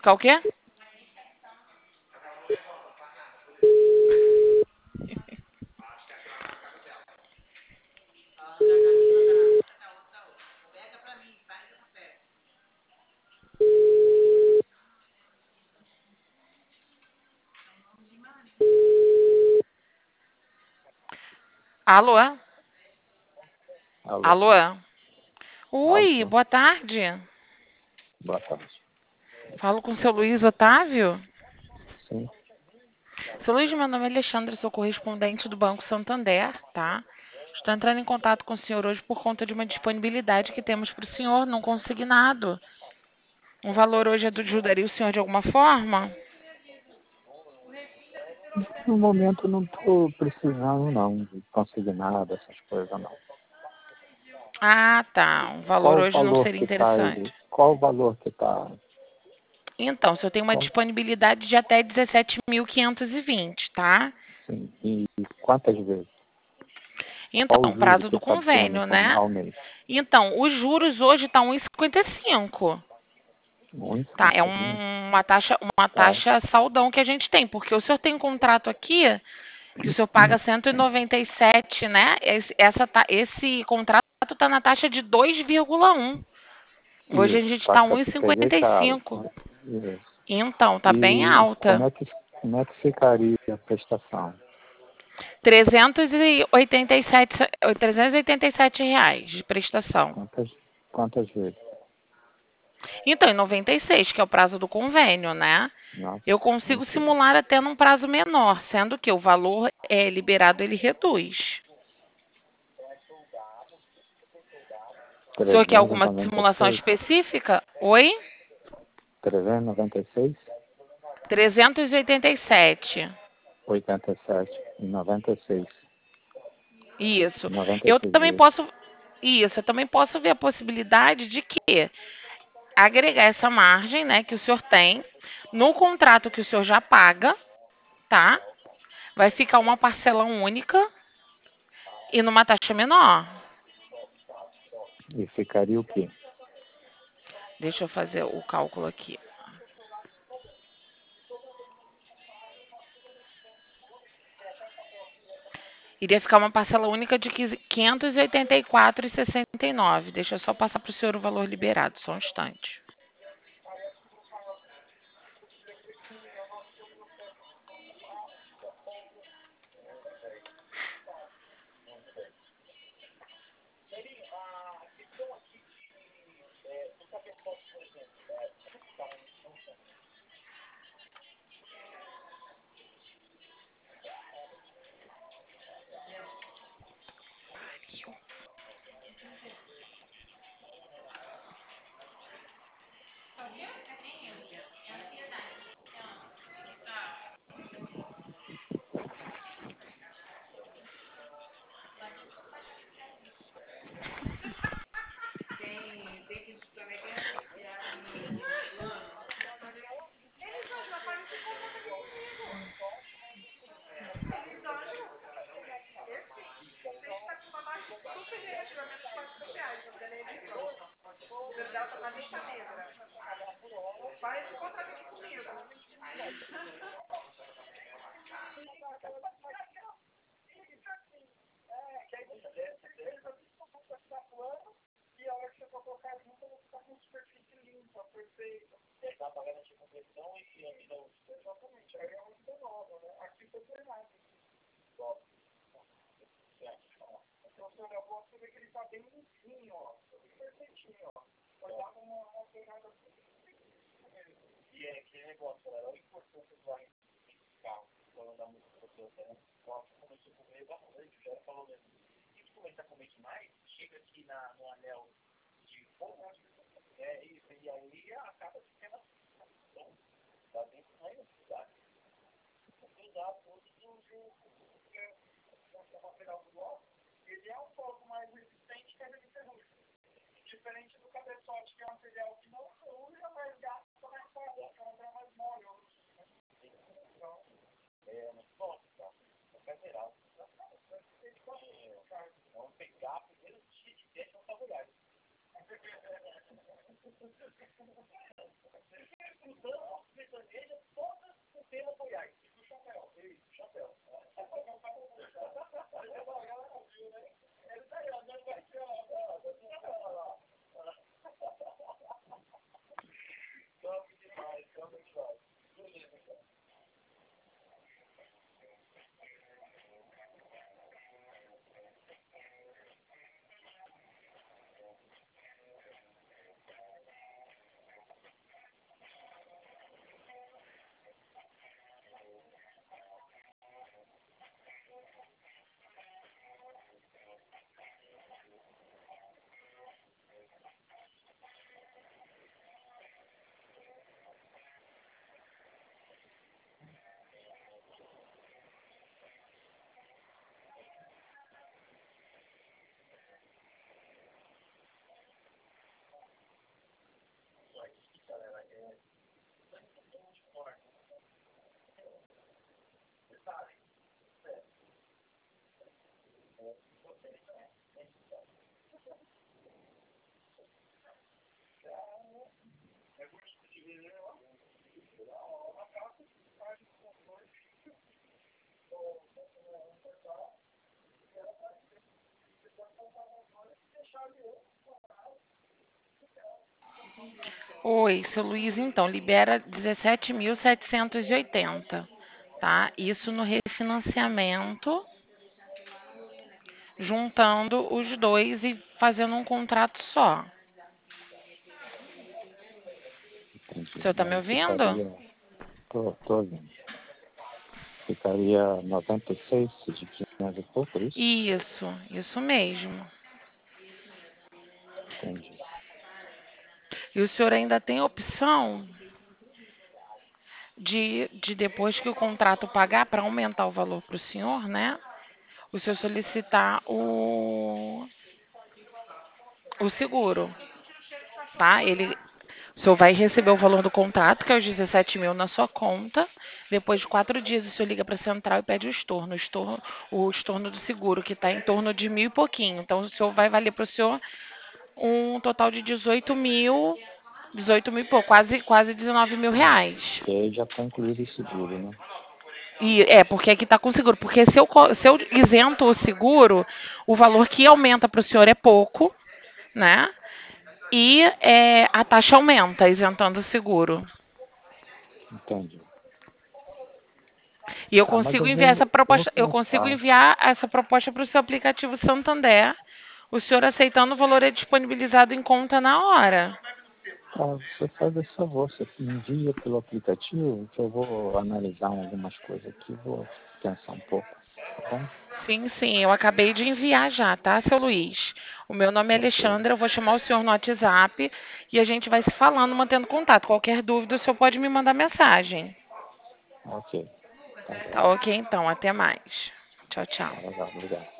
ficar o quê? Alô? Alô, Alô? Oi, alto, boa tarde. boa tarde. Falo com o seu Luiz Otávio? Sim, Seu Luiz, meu nome é Alexandra, sou correspondente do Banco Santander, tá? Estou entrando em contato com o senhor hoje por conta de uma disponibilidade que temos para o senhor num consignado. Um valor hoje ajudaria o senhor de alguma forma? no momento não estou precisando não de consignado, essas coisas não. Ah, tá. Um valor Qual o hoje não valor seria que está interessante. aí? Qual o valor que está? Então, o senhor tem uma Qual, disponibilidade de até 17.520, tá? sim, e quantas vezes? Qual o Então, juro prazo que do está dando convênio, né? ao mês? Então, os juros hoje estão 1,55. Tá, é 1,55. uma Tá, taxa saldão que a gente tem, porque o senhor tem um contrato aqui que o senhor paga 197, né? Esse contrato está na taxa de 2,1. Hoje a isso, gente tá, está que eu peguei claro. 1,55. Isso. Então, tá bem E alta. como é que ficaria a prestação? 387 reais de prestação. Quantas, quantas vezes? Então, em 96, que é o prazo do convênio, né? Nossa, Eu consigo muito. simular até num prazo menor, sendo que o valor liberado ele reduz. O senhor quer alguma simulação 396? específica? Oi? 396? 387. 87 e 96. Isso. Eu 96 também dias. posso. Isso, eu também posso ver a possibilidade de que agregar essa margem, né, que o senhor tem no contrato que o senhor já paga, tá? Vai ficar uma parcela única e numa taxa menor. E ficaria o quê? Deixa eu fazer o cálculo aqui. Iria ficar uma parcela única de 584,69. Deixa eu só passar para o senhor o valor liberado, só um instante. Oi, seu Luiz, então, libera 17.780, tá? Isso no refinanciamento, juntando os dois e fazendo um contrato só. O Entendi. senhor tá me Aí ouvindo? tô ouvindo. Ficaria 96 de 500 e pouco, é isso? Isso mesmo. Entendi. E o senhor ainda tem a opção de depois que o contrato pagar, para aumentar o valor para o senhor, né? O senhor solicitar o seguro, tá? O senhor vai receber o valor do contrato, que é os 17 mil, na sua conta. Depois de 4 dias, o senhor liga para a central e pede o estorno do seguro, que está em torno de 1.000 e pouquinho. Então, o senhor vai valer para o senhor um total de 18 mil e pouco, quase 19 mil Ah, reais. e aí já está incluído o seguro, né? Porque aqui está com seguro. Porque se eu isento o seguro, o valor que aumenta para o senhor é pouco, né? E a taxa aumenta, isentando o seguro. Entendi. E eu Tá, mas consigo enviar essa eu vou proposta, eu consigo pensar. enviar essa proposta para o seu aplicativo Santander. O senhor aceitando, o valor é disponibilizado em conta na hora. Tá, você faz esse favor, você me envia pelo aplicativo, que eu vou analisar algumas coisas aqui, vou pensar um pouco, tá bom? Sim, sim, eu acabei de enviar já, tá, seu Luiz? O meu nome é Ok, Alexandra, eu vou chamar o senhor no WhatsApp e a gente vai se falando, mantendo contato. Qualquer dúvida, o senhor pode me mandar mensagem. ok. Tá Tá bom. ok, então, até mais. Tchau, tchau. Tá legal, obrigado.